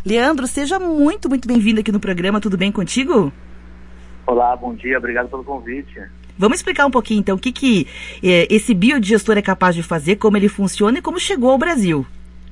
Leandro, seja muito, muito bem-vindo aqui no programa, tudo bem contigo? Olá, bom dia, obrigado pelo convite. Vamos explicar um pouquinho então o que esse biodigestor é capaz de fazer, como ele funciona e como chegou ao Brasil.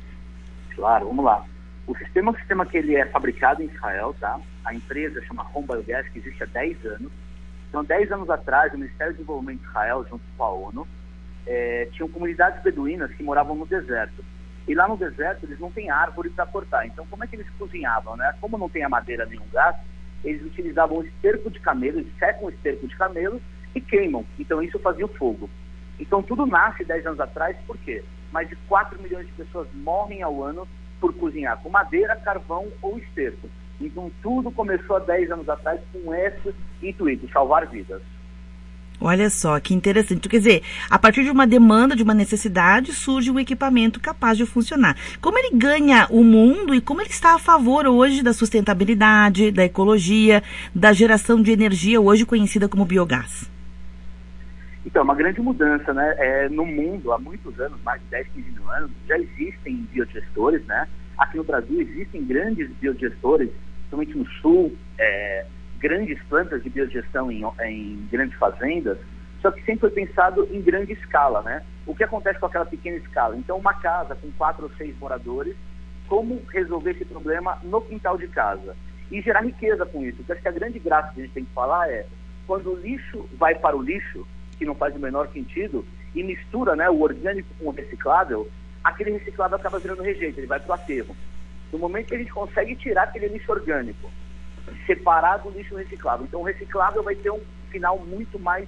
Claro, vamos lá. O sistema é um sistema que ele é fabricado em Israel, tá? A empresa chama Home Biogas, que existe há 10 anos. Então, 10 anos atrás, o Ministério do Desenvolvimento de Israel, junto com a ONU, tinham comunidades beduínas que moravam no deserto. E lá no deserto, eles não têm árvore para cortar. Então, como é que eles cozinhavam, né? Como não tem a madeira nem um gás, eles utilizavam esterco de camelo, eles secam o esterco de camelo e queimam. Então, isso fazia o fogo. Então, tudo nasce 10 anos atrás, por quê? Mais de 4 milhões de pessoas morrem ao ano por cozinhar com madeira, carvão ou esterco. Então, tudo começou há 10 anos atrás com esse intuito, salvar vidas. Olha só, que interessante. Quer dizer, a partir de uma demanda, de uma necessidade, surge um equipamento capaz de funcionar. Como ele ganha o mundo e como ele está a favor hoje da sustentabilidade, da ecologia, da geração de energia, hoje conhecida como biogás? Então, é uma grande mudança, né? No mundo, há muitos anos, mais de 10, 15 mil anos, já existem biodigestores, né? Aqui no Brasil existem grandes biodigestores, principalmente no sul, grandes plantas de biodigestão em grandes fazendas, só que sempre foi pensado em grande escala, né? O que acontece com aquela pequena escala? Então, uma casa com 4 ou 6 moradores, como resolver esse problema no quintal de casa? E gerar riqueza com isso. Porque acho que a grande graça que a gente tem que falar é, quando o lixo vai para o lixo, que não faz o menor sentido, e mistura, né, o orgânico com o reciclável, aquele reciclável acaba virando rejeito, ele vai para o aterro. No momento que a gente consegue tirar aquele lixo orgânico, separar do lixo reciclável, então o reciclável vai ter um final muito mais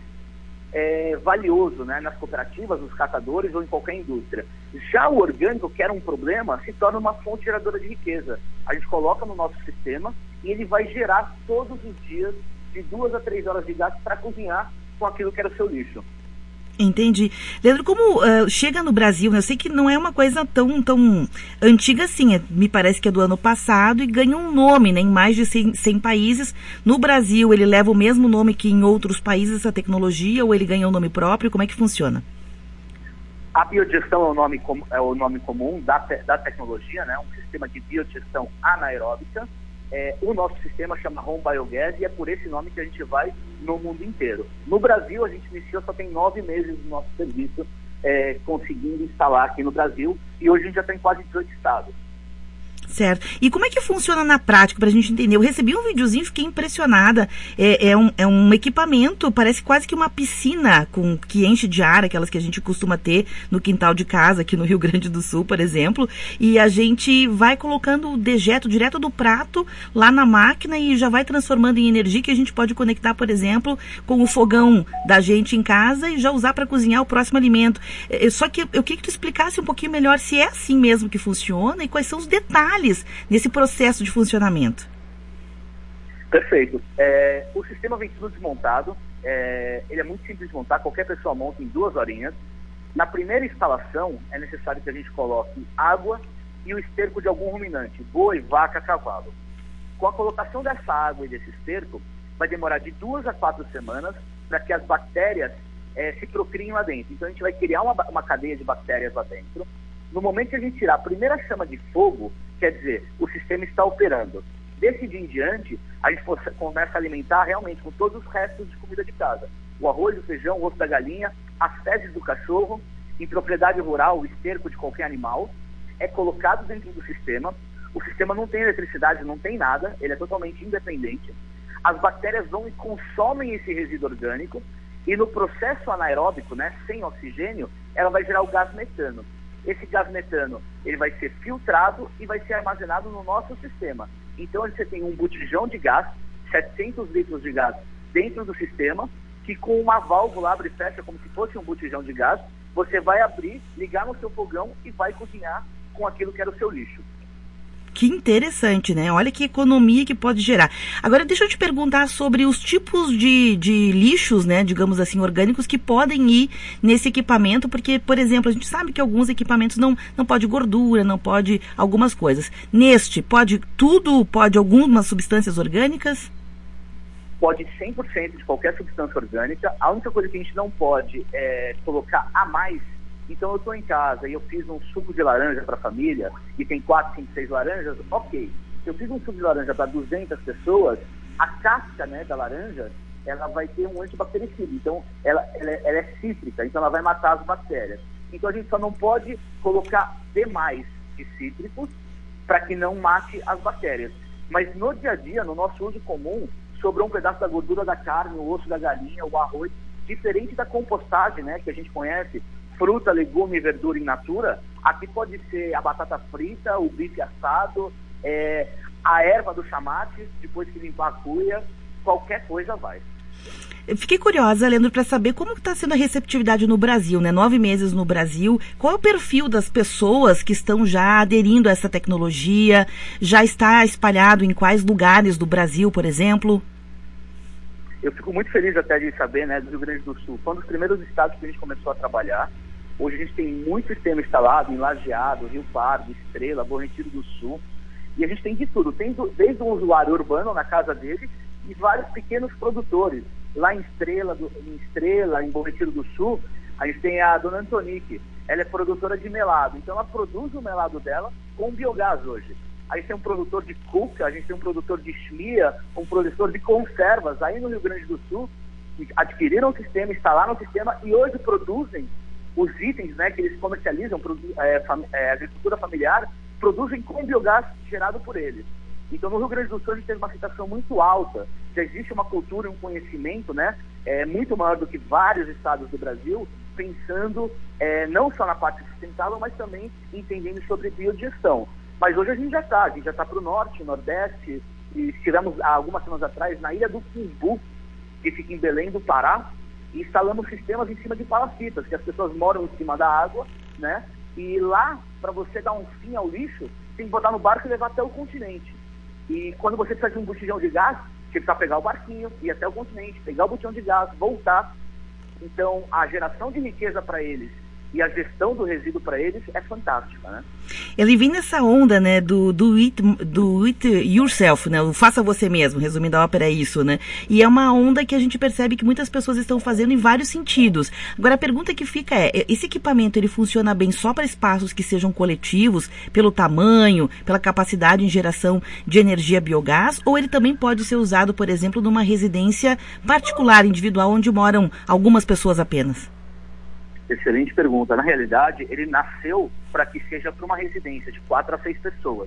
valioso, né, nas cooperativas, nos catadores ou em qualquer indústria. Já o orgânico, que era um problema, se torna uma fonte geradora de riqueza. A gente coloca no nosso sistema e ele vai gerar todos os dias de 2 a 3 horas de gás para cozinhar com aquilo que era o seu lixo. Entendi. Leandro, como chega no Brasil, né? Eu sei que não é uma coisa tão antiga assim, me parece que é do ano passado e ganha um nome, né, em mais de 100 países. No Brasil, ele leva o mesmo nome que em outros países, essa tecnologia, ou ele ganha um nome próprio? Como é que funciona? A biodigestão é o nome comum da tecnologia, né? Um sistema de biodigestão anaeróbica. O nosso sistema chama Home Biogas e é por esse nome que a gente vai no mundo inteiro. No Brasil, a gente iniciou, só tem 9 meses do nosso serviço conseguindo instalar aqui no Brasil, e hoje a gente já está em quase 18 estados. Certo. E como é que funciona na prática, para a gente entender? Eu recebi um videozinho, fiquei impressionada. É um equipamento, parece quase que uma piscina que enche de ar, aquelas que a gente costuma ter no quintal de casa, aqui no Rio Grande do Sul, por exemplo. E a gente vai colocando o dejeto direto do prato lá na máquina e já vai transformando em energia que a gente pode conectar, por exemplo, com o fogão da gente em casa e já usar para cozinhar o próximo alimento. Só que eu queria que tu explicasse um pouquinho melhor se é assim mesmo que funciona e quais são os detalhes nesse processo de funcionamento. Perfeito. O sistema vem tudo desmontado, ele é muito simples de montar, qualquer pessoa monta em 2 horinhas. Na primeira instalação, é necessário que a gente coloque água e o esterco de algum ruminante, boi, vaca, cavalo. Com a colocação dessa água e desse esterco, vai demorar de 2 a 4 semanas para que as bactérias se procriem lá dentro. Então a gente vai criar uma cadeia de bactérias lá dentro. No momento que a gente tirar a primeira chama de fogo, quer dizer, o sistema está operando. Desse dia em diante, a gente começa a alimentar realmente com todos os restos de comida de casa. O arroz, o feijão, o osso da galinha, as fezes do cachorro, em propriedade rural, o esterco de qualquer animal, é colocado dentro do sistema. O sistema não tem eletricidade, não tem nada, ele é totalmente independente. As bactérias vão e consomem esse resíduo orgânico e no processo anaeróbico, né, sem oxigênio, ela vai gerar o gás metano. Esse gás metano, ele vai ser filtrado e vai ser armazenado no nosso sistema. Então, você tem um botijão de gás, 700 litros de gás dentro do sistema, que com uma válvula abre e fecha como se fosse um botijão de gás, você vai abrir, ligar no seu fogão e vai cozinhar com aquilo que era o seu lixo. Que interessante, né? Olha que economia que pode gerar. Agora, deixa eu te perguntar sobre os tipos de lixos, né, digamos assim, orgânicos que podem ir nesse equipamento, porque, por exemplo, a gente sabe que alguns equipamentos não pode gordura, não pode algumas coisas. Neste, pode tudo? Pode algumas substâncias orgânicas? Pode 100% de qualquer substância orgânica. A única coisa que a gente não pode é colocar a mais. Então eu estou em casa e eu fiz um suco de laranja para a família e tem 4, 5, 6 laranjas, ok. Se eu fiz um suco de laranja para 200 pessoas, a casca, né, da laranja, ela vai ter um antibactericida. Então, ela é cítrica, então ela vai matar as bactérias. Então, a gente só não pode colocar demais de cítricos para que não mate as bactérias. Mas no dia a dia, no nosso uso comum, sobrou um pedaço da gordura da carne, o osso da galinha, o arroz, diferente da compostagem, né, que a gente conhece, fruta, legume, verdura in natura. Aqui pode ser a batata frita, o bife assado, a erva do chamate, depois que limpar a cuia, qualquer coisa vai. Eu fiquei curiosa, Leandro, para saber como está sendo a receptividade no Brasil, né? 9 meses no Brasil. Qual é o perfil das pessoas que estão já aderindo a essa tecnologia? Já está espalhado em quais lugares do Brasil, por exemplo? Eu fico muito feliz até de saber, né, do Rio Grande do Sul. Foi um dos primeiros estados que a gente começou a trabalhar. Hoje a gente tem muito sistema instalado em Lajeado, Rio Pardo, Estrela, Bom Retiro do Sul. E a gente tem de tudo. Tem desde um usuário urbano na casa dele e vários pequenos produtores. Lá em Estrela, em Bom Retiro do Sul, a gente tem a dona Antonique. Ela é produtora de melado. Então ela produz o melado dela com biogás hoje. A gente tem um produtor de cuca, a gente tem um produtor de chmia, um produtor de conservas aí no Rio Grande do Sul, que adquiriram o sistema, instalaram o sistema e hoje produzem os itens, né, que eles comercializam, agricultura familiar, produzem com biogás gerado por eles. Então, no Rio Grande do Sul, a gente teve uma aceitação muito alta. Já existe uma cultura e um conhecimento, né, muito maior do que vários estados do Brasil, pensando não só na parte sustentável, mas também entendendo sobre biodigestão. Mas hoje a gente já está para o norte, nordeste, e estivemos há algumas semanas atrás na Ilha do Cumbu, que fica em Belém do Pará, e instalamos sistemas em cima de palafitas, que as pessoas moram em cima da água, né, e lá, para você dar um fim ao lixo, tem que botar no barco e levar até o continente. E quando você precisa de um botijão de gás, você precisa pegar o barquinho, ir até o continente, pegar o botijão de gás, voltar. Então, a geração de riqueza para eles e a gestão do resíduo para eles é fantástica, né? Ele vem nessa onda, né, do it yourself, né, o faça você mesmo, resumindo a ópera é isso, né? E é uma onda que a gente percebe que muitas pessoas estão fazendo em vários sentidos. Agora, a pergunta que fica esse equipamento, ele funciona bem só para espaços que sejam coletivos, pelo tamanho, pela capacidade em geração de energia biogás, ou ele também pode ser usado, por exemplo, numa residência particular, individual, onde moram algumas pessoas apenas? Excelente pergunta. Na realidade, ele nasceu para que seja para uma residência de 4 a 6 pessoas.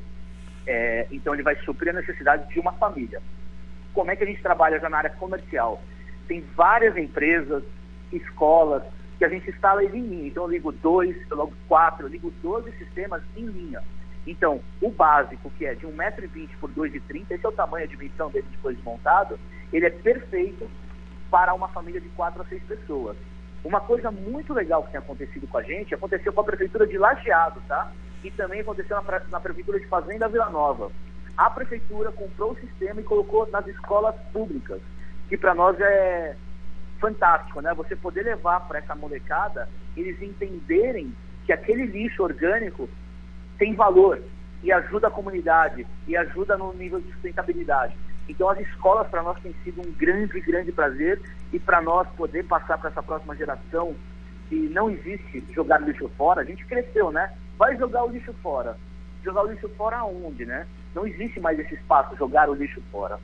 Então, ele vai suprir a necessidade de uma família. Como é que a gente trabalha já na área comercial? Tem várias empresas, escolas, que a gente instala ele em linha. Então, eu ligo 2, eu ligo 4, eu ligo 12 sistemas em linha. Então, o básico, que é de 1,20 m por 2,30 m, esse é o tamanho, a dimensão dele depois desmontado, ele é perfeito para uma família de 4 a 6 pessoas. Uma coisa muito legal que tem acontecido com a gente, aconteceu com a Prefeitura de Lajeado, tá? E também aconteceu na Prefeitura de Fazenda Vila Nova. A Prefeitura comprou o sistema e colocou nas escolas públicas, que para nós é fantástico, né? Você poder levar para essa molecada, eles entenderem que aquele lixo orgânico tem valor e ajuda a comunidade e ajuda no nível de sustentabilidade. Então, as escolas, para nós, tem sido um grande, grande prazer e para nós poder passar para essa próxima geração que não existe jogar lixo fora. A gente cresceu, né? Vai jogar o lixo fora. Jogar o lixo fora aonde, né? Não existe mais esse espaço, jogar o lixo fora.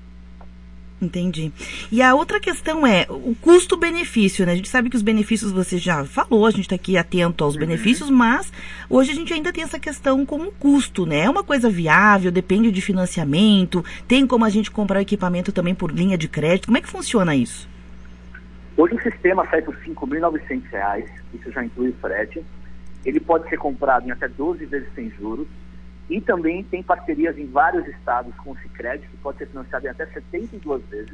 Entendi. E a outra questão é o custo-benefício, né? A gente sabe que os benefícios você já falou, a gente está aqui atento aos benefícios, mas hoje a gente ainda tem essa questão com o custo, né? É uma coisa viável, depende de financiamento, tem como a gente comprar equipamento também por linha de crédito. Como é que funciona isso? Hoje o sistema sai por R$ 5.900, isso já inclui o frete. Ele pode ser comprado em até 12 vezes sem juros. E também tem parcerias em vários estados com o Sicredi, que pode ser financiado em até 72 vezes.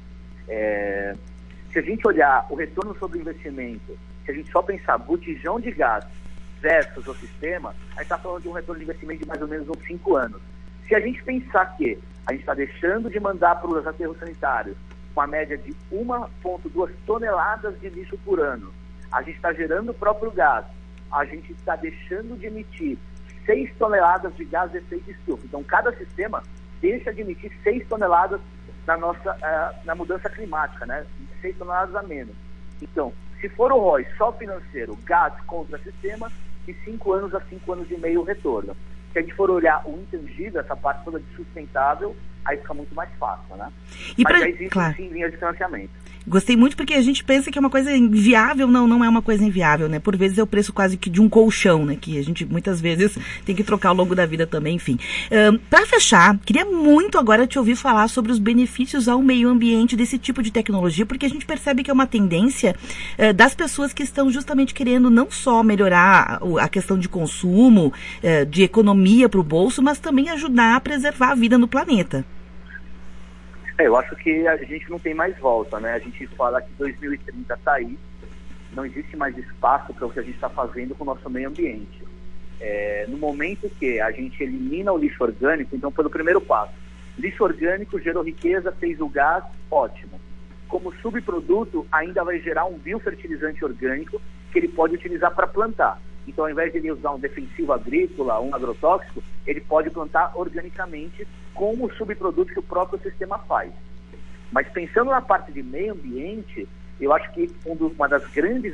Se a gente olhar o retorno sobre o investimento, se a gente só pensar botijão de gás versus o sistema, a gente está falando de um retorno de investimento de mais ou menos uns 5 anos. Se a gente pensar que a gente está deixando de mandar para os aterros sanitários uma média de 1,2 toneladas de lixo por ano, a gente está gerando o próprio gás, a gente está deixando de emitir 6 toneladas de gás de efeito estufa. Então, cada sistema deixa de emitir 6 toneladas na mudança climática, né? 6 toneladas a menos. Então, se for o ROI só financeiro, gás contra sistema, de 5 anos a 5 anos e meio o retorno. Se a gente for olhar o intangível, essa parte toda de sustentável, aí fica muito mais fácil, né? Mas já existe, claro, sim, linhas de financiamento. Gostei muito porque a gente pensa que é uma coisa inviável, não é uma coisa inviável, né? Por vezes é o preço quase que de um colchão, né? Que a gente muitas vezes tem que trocar ao longo da vida também, enfim. Para fechar, queria muito agora te ouvir falar sobre os benefícios ao meio ambiente desse tipo de tecnologia, porque a gente percebe que é uma tendência das pessoas que estão justamente querendo não só melhorar a questão de consumo, de economia para o bolso, mas também ajudar a preservar a vida no planeta. Eu acho que a gente não tem mais volta, né? A gente fala que 2030 está aí, não existe mais espaço para o que a gente está fazendo com o nosso meio ambiente. No momento que a gente elimina o lixo orgânico, então pelo primeiro passo, lixo orgânico gerou riqueza, fez o gás, ótimo. Como subproduto, ainda vai gerar um biofertilizante orgânico que ele pode utilizar para plantar. Então, ao invés de ele usar um defensivo agrícola, um agrotóxico, ele pode plantar organicamente com o subproduto que o próprio sistema faz. Mas pensando na parte de meio ambiente, eu acho que uma das grandes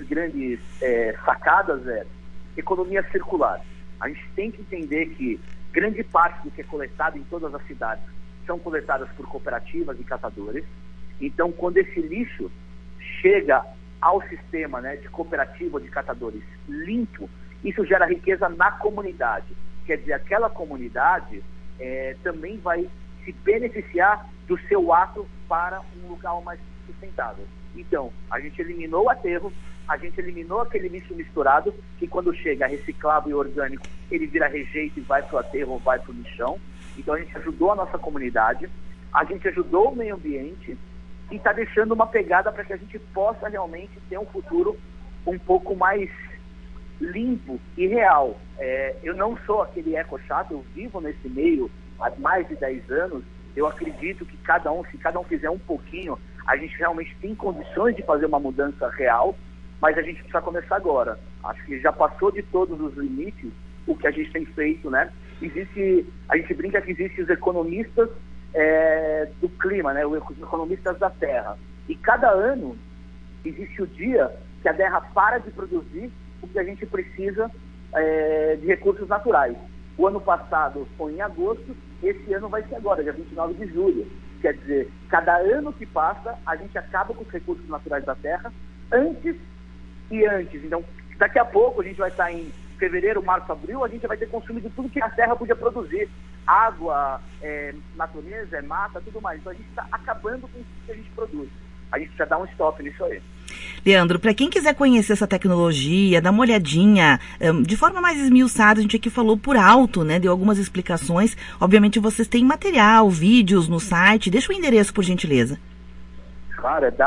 sacadas é economia circular. A gente tem que entender que grande parte do que é coletado em todas as cidades são coletadas por cooperativas e catadores. Então, quando esse lixo chega ao sistema, né, de cooperativa, de catadores limpo, isso gera riqueza na comunidade. Quer dizer, aquela comunidade também vai se beneficiar do seu ato para um local mais sustentável. Então, a gente eliminou o aterro, a gente eliminou aquele lixo misturado, que quando chega reciclável e orgânico, ele vira rejeito e vai para o aterro ou vai para o lixão. Então, a gente ajudou a nossa comunidade, a gente ajudou o meio ambiente, e está deixando uma pegada para que a gente possa realmente ter um futuro um pouco mais limpo e real. Eu não sou aquele eco-chato, eu vivo nesse meio há mais de 10 anos, eu acredito que se cada um fizer um pouquinho, a gente realmente tem condições de fazer uma mudança real, mas a gente precisa começar agora. Acho que já passou de todos os limites o que a gente tem feito, né? A gente brinca que existem os economistas do clima, né? Os economistas da Terra. E cada ano existe o dia que a Terra para de produzir o que a gente precisa de recursos naturais. O ano passado foi em agosto, esse ano vai ser agora, dia 29 de julho. Quer dizer, cada ano que passa, a gente acaba com os recursos naturais da Terra antes. Então, daqui a pouco, a gente vai estar em fevereiro, março, abril, a gente vai ter consumido tudo que a Terra podia produzir. Água, natureza, mata, tudo mais. Então, a gente está acabando com tudo que a gente produz. A gente precisa dar um stop nisso aí. Leandro, para quem quiser conhecer essa tecnologia, dar uma olhadinha, de forma mais esmiuçada, a gente aqui falou por alto, né? Deu algumas explicações. Obviamente, vocês têm material, vídeos no site. Deixa o endereço, por gentileza. Claro, é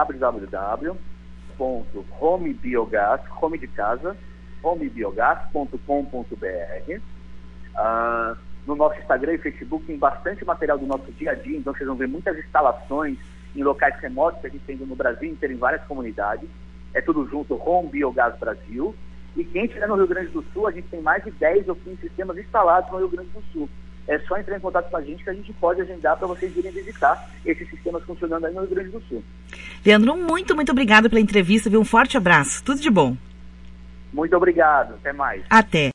www.homebiogas, home de casa, homebiogas.com.br. No nosso Instagram e Facebook tem bastante material do nosso dia a dia, então vocês vão ver muitas instalações em locais remotos que a gente tem no Brasil inteiro, em várias comunidades. É tudo junto, Home Biogás Brasil. E quem estiver no Rio Grande do Sul, a gente tem mais de 10 ou 15 sistemas instalados no Rio Grande do Sul. É só entrar em contato com a gente que a gente pode agendar para vocês irem visitar esses sistemas funcionando aí no Rio Grande do Sul. Leandro, muito obrigado pela entrevista, viu? Um forte abraço. Tudo de bom. Muito obrigado. Até mais. Até.